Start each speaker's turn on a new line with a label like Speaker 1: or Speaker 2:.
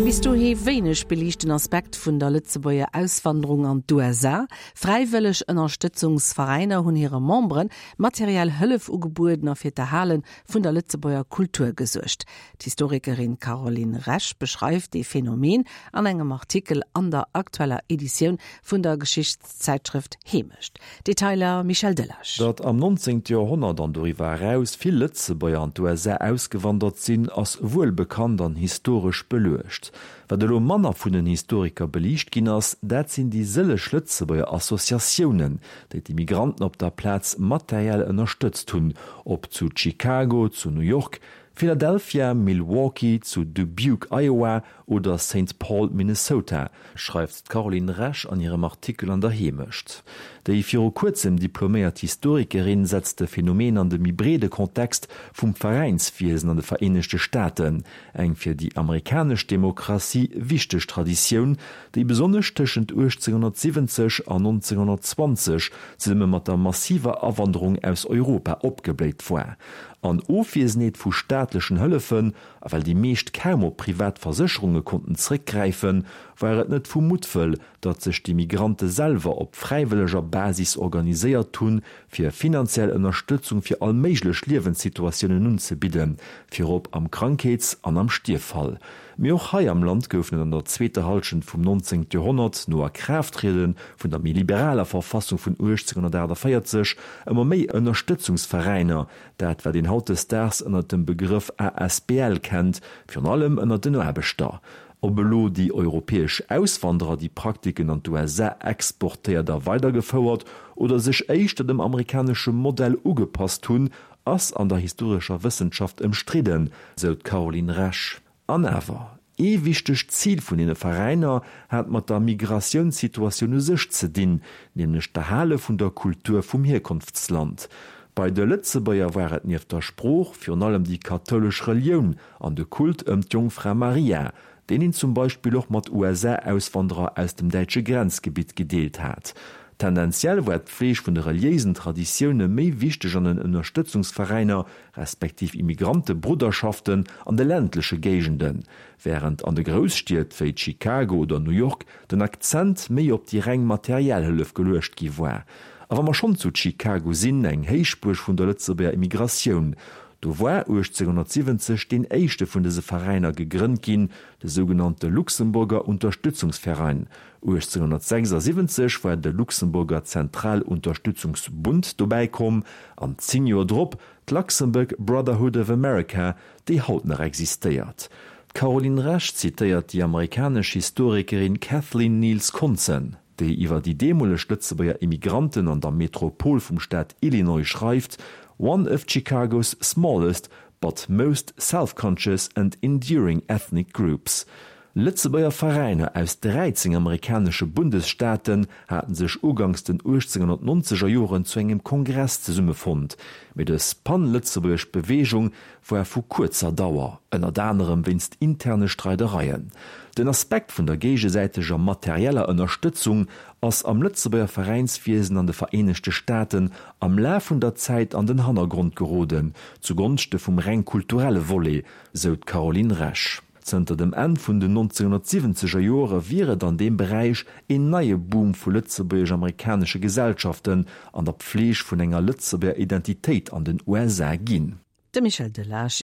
Speaker 1: Wist du he wenig belichten Aspekt vun der Lützebauer Auswanderung an d'USA, freiwillig Unterstützungsvereine hun ihre Membren materiell Hëllef ugeburden auf fir Halen vun der Lützebauer Kultur gesucht. Die Historikerin Caroline Resch beschreibt die Phänomen an engem Artikel an der aktueller Edition vun der Geschichtszeitschrift Hemischt. Detailer Michel Delasch.
Speaker 2: Dat am 19. Jahrhundert an doriwer heraus viel Lützebauer an d'USA ausgewandert sinn as wohlbekannt an historisch belöscht. Wat de lo Manner vun den Historiker belicht ginnners, dat sinn die sëlle Lützebauer Assoziationen, déi die Migranten op der Platz materiell ënnerstützt hunn, ob zu Chicago, zu New York, Philadelphia, Milwaukee, zu Dubuque, Iowa oder St. Paul, Minnesota, schreibt Caroline Resch an ihrem Artikel an der Hemischt. Die für kurzem diplomiert Historikerin setzt de Phänomen an dem hybride Kontext vum Vereinswesen an de Vereinigte Staaten, eng fir die amerikanische Demokratie wichtig Tradition, die besonders zwischen 1870 an 1920 simme mat der massiver Abwanderung aus Europa opgebläht war. An Offiesnet vu staatlichen Hëllefen, weil die meescht kaum op Privatversicherungen konnten zurückgreifen, war et net vermutvoll, dat sich die Migrante selber op freiwilliger Basis organisiert tun, fir finanzielle Unterstützung fir allméiglech Lebenssituationen nun zu bieten, fir op am Krankheits- an am Stierfall. Mir auch hai am Land geöffnet an der zweite Halschen vom 19. Jahrhundert nur Krafttreten von der liberaler Verfassung von 1840 immer méi Unterstützungsvereine, der etwa den Haut des Stars unter dem Begriff ASBL kennt, für allem unter den Erbestar. Obelo die europäisch Auswanderer die Praktiken an USA exportiert weitergefauert oder sich echt dem amerikanischen Modell ugepasst tun, as an der historischer Wissenschaft umstritten, sagt Caroline Resch. Anewer, wichtig Ziel von den Vereiner hat mat der Migrationssituation sich zu dienen, nämlich der Halle von der Kultur vom Herkunftsland. Bei der Lützebauer waret nie der Spruch für allem die katholische Religion an de Kult die Jungfrau Maria, den ihn zum Beispiel auch mat USA-Auswanderer aus dem deutschen Grenzgebiet gedeelt hat. Tendenziell war d'Pflege vun de reliesen Traditionen méi wichtig an den Unterstützungsvereiner respektiv Immigrantebruderschaften an de ländliche Gegenden, während an de Großstiet wie Chicago oder New York den Akzent méi op die reng Materialhilfe gelöscht gi war. Aber man schon zu Chicago sinn eng Heichspur vun der Lützebauer Immigration. Du war 1870 den eischchte vun dese Vereiner gegrünnt gin, de sogenannte Luxemburger Unterstützungsverein. 1876 war der Luxemburger Zentralunterstützungsbund dabeikom, an 10 Jahre drop d Luxemburg Brotherhood of America, die haut noch existiert. Caroline Resch zitiert die amerikanische Historikerin Kathleen Niels Conzen, die iwwer die demolech Lützebauer Immigranten an der Metropol vom Staat Illinois schreibt, one of Chicago's smallest but most self-conscious and enduring ethnic groups. Lützebauer Vereine aus 13 amerikanische Bundesstaaten hatten sich ugangs den 1890er Jahren zu engem Kongress zusammengefund, mit der Pan-Lützebauisch Bewegung war vor kurzer Dauer, unter anderem winst interne Streitereien. Den Aspekt von der gegenseitiger materieller Unterstützung als am Lützebauer Vereinswesen an den Vereinigten Staaten am Lauf der Zeit an den Hintergrund geraten, zugunsten vom rein kulturelle Volley, so Caroline Resch. Unter dem Ende von den 1970er Jahren wäre an dem Bereich ein neuer Boom für Lützebauer amerikanische Gesellschaften an der Pflege von einer Lützebauer Identität an den USA ging.
Speaker 1: De Michel Delasch